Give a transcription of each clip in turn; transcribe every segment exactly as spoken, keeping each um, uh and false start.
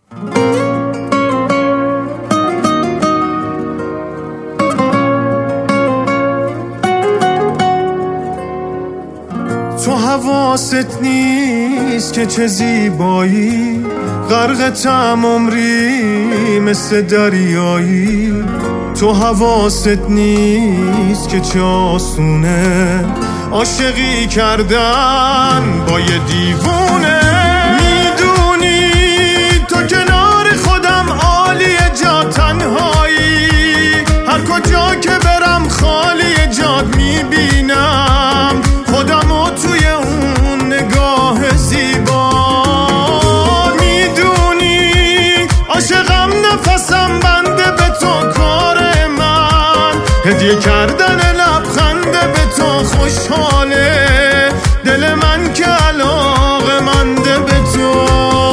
تو حواست نیست که چه زیبایی، غرقتم عمری مثل دریایی. تو حواست نیست که چه آسونه عاشقی کردن با یه دیوونه. میدونی تو کنار خودم عالی، جا تنهایی، هر کجا که برم خالی جاد میبینم خودمو توی اون نگاه زیبا. میدونی عاشقم، نفسم بنده به تو، کار من هدیه کردن لبخنده به تو. خوشحاله دل من که علاقه منده به تو.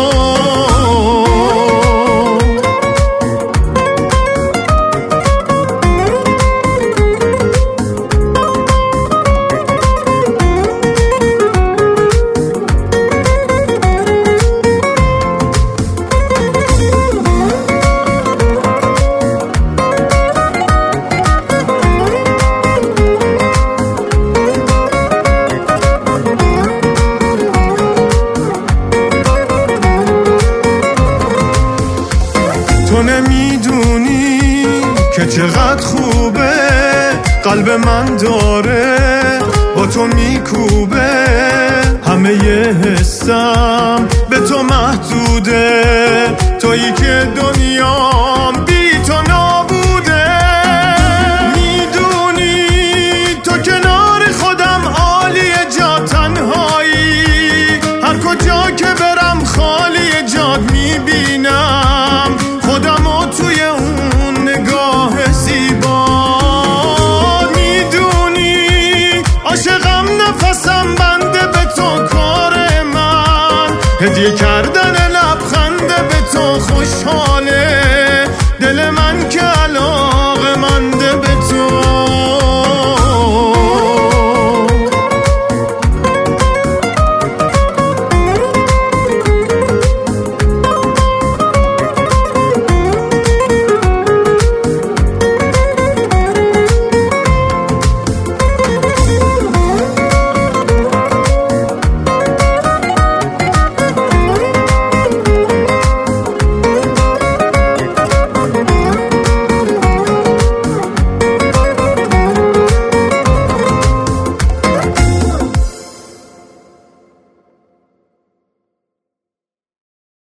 تو نمیدونی که چقدر خوبه قلب من داره با تو میکوبه. همه یه حسم به تو محدوده، تویی که دنیام بی تو نابوده. میدونی تو کنار خودم عالی، جا تنهایی، هر کجا که برم خالی جاد میبینم خودمو توی اون نگاه زیبا. میدونی عاشقم، نفسم بنده به تو، کار من هدیه کردن لبخنده به تو. خوشحاله